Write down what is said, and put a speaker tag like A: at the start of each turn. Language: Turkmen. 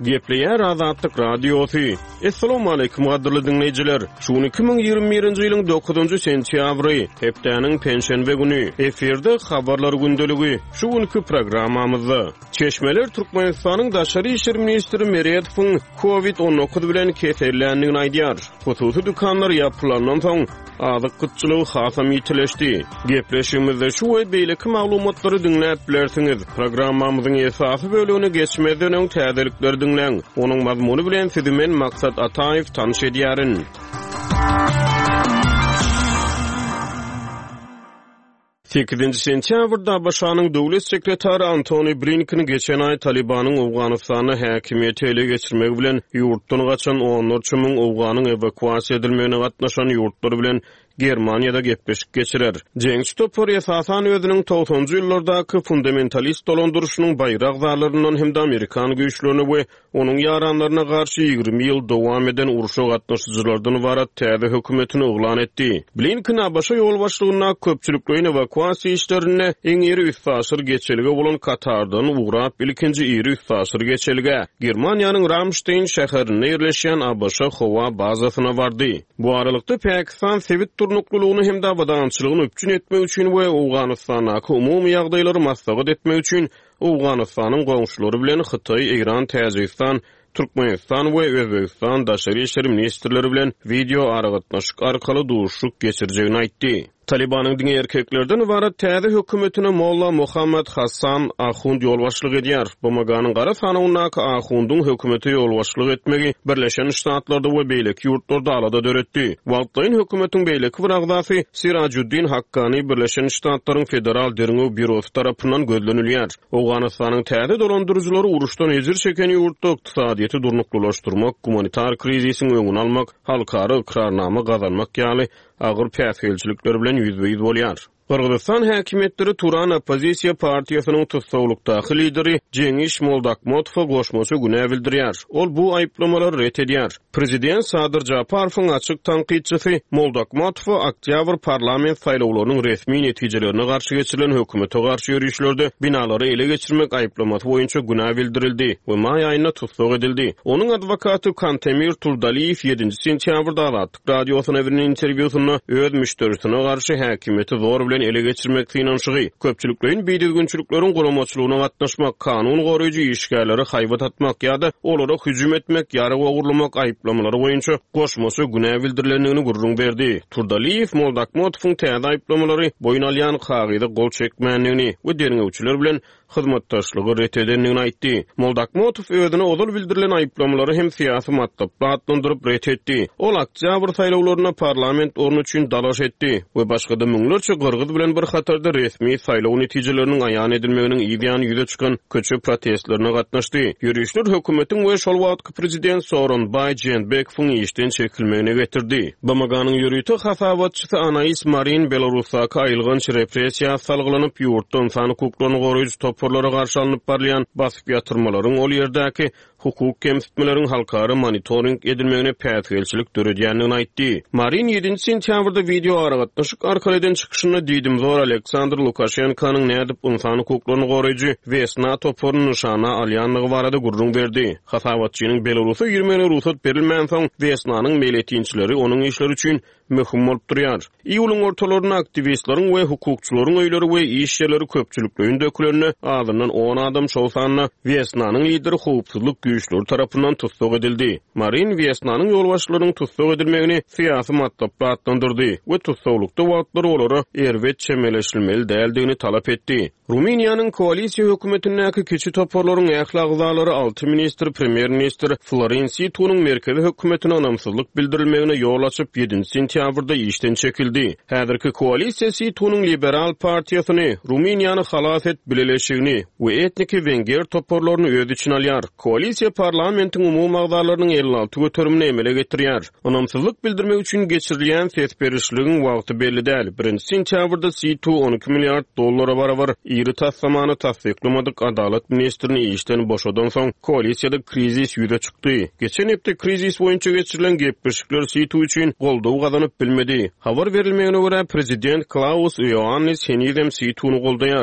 A: Gepleyer Azatlyk Radiosu. Assalamu alaykum gaderly dinleyijiler. Şu 2021-nji ýylyň 9-njy sentýabry, hepdeniň penşenbe güni eferde habarlar gündöligi. Şu günkü programmamyzda Çeşmeler Türkmenistanyň Daşary işler ministri Meriyetowyň COVID-19 bilen kesellendigini aýdýar. Hususy dükanlar ýapylandan soň azyk kıtçylygy hasam ýitileşdi. Gepleşigimizde şu we beýleki maglumatlary dinläp bilersiňiz. Programmamyzyň esasy bölügine geçmeden öň täzelikleri dinleň. Onuň mazmuny bilen sizi men Maksat Ataýew tanyş edýärin. 8-nji sentýabrda Başanyň döwlet sekretary Antony Blinken geçen ay Talibanyň Awganystany häkimiýeti ele geçirmegi bilen ýurtdan gaçan 13 000 Awganyň evakuasiýa edilmegine gatnaşan ýurtlar bilen Germaniýada gepleşik geçirer. Jeňç topar esasan özüniň 90-njy ýyllardaky fundamentalist dolandyrşynyň baýrak zarlaryndan hem de Amerikan güýçlerini we onuň ýaranlaryna garşy 20 ýyl dowam eden uruşa gatnaşyjylardan ibarat täze hökümetini oglan etdi. Blinken Abaşa ýol başlygyna köpçüliklerin evakuasiýa işlerine eň iri üstaşyr geçeligi bolan Katardan ugrap ilkinji iri üstaşyr geçelige Germaniýanyň Ramstein şäherinde ýerleşýän Abaşa howa bazasyna bardy. Bu aralykda Pakistan sewit turnuklulygyny hem de abadançylygyny öpçün etmek üçin we Awganystanyň umumy ýagdaýlary maslahat etmek üçin Awganystanyň goňşulary bilen Hytaý, Iran, Täjikistan, Türkmenistan we Özbegistan daşary işler ministrleri bilen video aragatnaşyk arkaly duruşyk geçirjegini aýtdy. Talibanyň diňe erkeklerden ibarat täze hökümetine Molla Muhammad Hassan Ahund ýolbaşlyk edýär. Bu maganyň gara sanawynaky Ahundyň hökümeti ýolbaşlyk etmegi Birleşen Ştatlarda we beýleki ýurtlarda alada döretdi. Wagtlaýyn hökümetiň beýleki bir agdasy Sirajuddin Haqqani Birleşen Ştatlaryň Federal Derňew Bürosy tarapyndan gözlenilýär. Awganystanyň täze dolandyrjylary uruşdan ezir çeken ýurtda ykdysadyýety durnuklulaşdyrmak, humanitar krizisiň öňüni almak, halkara ikrarnama gazanmak ýaly agyr päsgelçilikler bilen ýüzbeýiz bolýar. Kırgızstan häkimetleri Turan Opozisiýa partiýasynyň tutsaglykdaky lideri Cengiz Moldakmotow goşmasy güne bildirýär. Ol bu aýplamalary ret edýär. Prezident Sadyr Japarowyň açyk tanqidçisi Moldakmotow oktyabr parlament saýlawlarynyň resmi netijelerine garşy geçirilen hökümete garşy ýürüşlerde binalary ele geçirmek aýplamaty boýunça güne bildirildi we may aýyna tutsag edildi. Onuň adwokaty Kantemir Tuldaliýew 7-nji sentýabrda Azatlyk radiosyna berilen interwýusynda öz müşterisine garşy häkimeti zor bilen ele geçirmek finanşygy, köpçüliklerin beýdilgünçüliklerin guramaçylygyna gatnaşmak, kanun goraýjy işgärleri haýbat atmak ýa-da olara hüjüm etmek ýa-da ogurlamak aýplamalary boýunça goşmasy güne bildirilendигini gurrun berdi. Turdaliýew Moldakmotowyň täze aýplamalary boyun alýan kagyda gol çekmänligini we derňewçiler bilen hyzmatdaşlygy ret edenligini aýtdy. Moldakmotow özüne ozal bildirilen aýplamalary hem syýasy matlapla atlandyryp ret etdi. Ol oktyabr saýlawlaryna parlament ornu üçin dalaş etdi we başga-da müňlerçe Kırgız bilen bir hatarda resmi saýlaw netijeleriniň aýan edilmeginiň ýygyany ýüze çykan köçe protestlerine gatnaşdy. Ýürüşler hökümetiň we şol wagtky prezident Soronbay Jeenbekowyň işden çekilmegine getirdi. BMG'nyň ýürüýti hasawatçysy Anais Marin Belarusda aýylgynç repressiýa salgylanyp ýurtdan insan hukuklaryny goraýjy toporlara garşy alınıp barlayan basyp ýatyrmalaryň ol ýerdäki hukuk kemsitmeleriň halkary monitoring edilmegine päsgelçilik döredýändigini aýtdy. Marin 7-nji sentýabrda video aragatnaşyk arkaly eden çykyşyny diýdim zor Aleksandr Lukashenkanyň nädip insan hukuklaryny goraýjy Vesna toporuny nyşana alýanlygy barada gurrun berdi. Hasawatçynyň Belarusy ýürmegine ruhsat berilmän soň Vesnanyň meýletinçileri onuň işleri üçin möhüm bolup durýar. Iýulyň ortalaryna aktivistleriň we hukukçylaryň öýleri we iş ýerleri köpçüliklerin dökülerini azyndan 10 adam şol sanyna Vesnanyň lideri howpsuzlyk güýçleri tarapyndan tutsag edildi. Marin Vesnanyň ýolbaşçylarynyň tutsag edilmegini syýasy matlapla atlandyrdy we tutsaglykda wagtlar olary erwet çemeleşilmeli däldigini talap etdi. Ruminiýanyň koalisiýa hökümetindäki kiçi toporlaryň ählakzalary 6 ministr, premier ministr Florensi Tunyň merkezi hökümetine anamsızlyk bildirilmegine ýol açyp 7-nji sentýabrda işden çekildi. Häzirki koalisiýa Tunyň liberal partiýasyny Ruminiýany halas et bileleşigini we etniki wenger toporlaryny öz içine alýar. Koalisiýa parlamentiň umumy agzalarynyň 56 göterimini emele getirýär. Anamsızlyk bildirmek üçin geçirilýän ses berişligiň wagty belli däl. 1-nji sentýabrda C2 $12 milliard barabar iri tassamany tasdiklamadyk adalet ministrini işden boşadan soň koalisiýada krizis ýüze çykdy. Geçen hepde krizis boýunça geçirilen gepleşikler C2 üçin goldaw gazanyp bilmedi. Habar berilmegine görä prezident Klaus Iohannis henüzem C2-ny goldaýar.